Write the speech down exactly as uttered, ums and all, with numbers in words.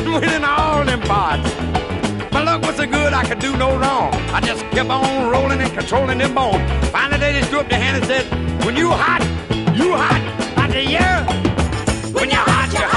winning all them parts. My luck was so good I could do no wrong. I just kept on rolling and controlling them bones. Finally they just threw up their hand and said, when you hot, you hot. I said, yeah. When you're hot, you're hot.